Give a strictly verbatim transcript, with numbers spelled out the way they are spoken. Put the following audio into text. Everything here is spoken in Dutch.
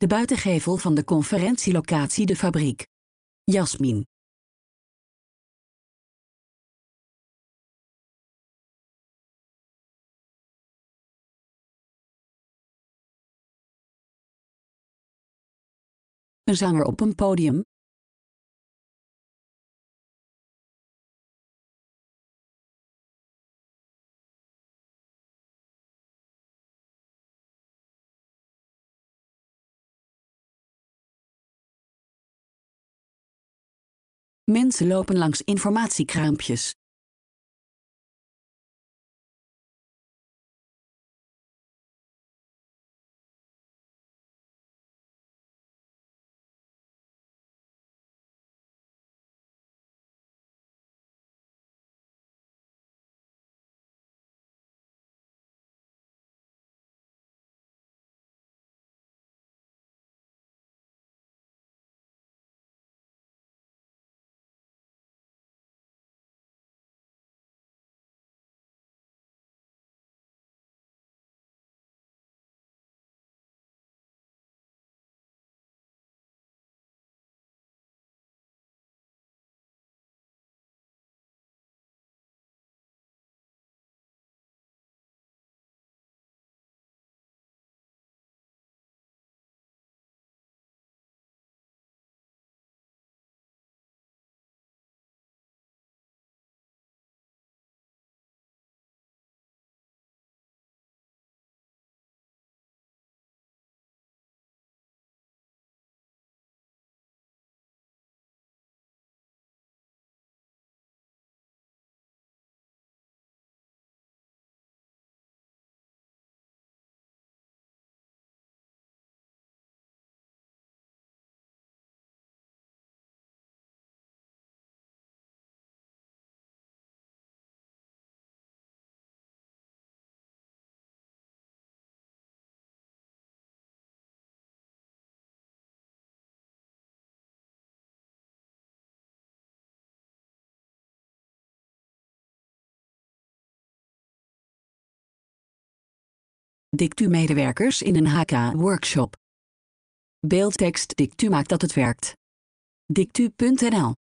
De buitengevel van de conferentielocatie De Fabriek. Jasmin. Een zanger op een podium. Mensen lopen langs informatiekraampjes. Dictu-medewerkers in een H K-workshop. Beeldtekst Dictu maakt dat het werkt. Dictu punt n l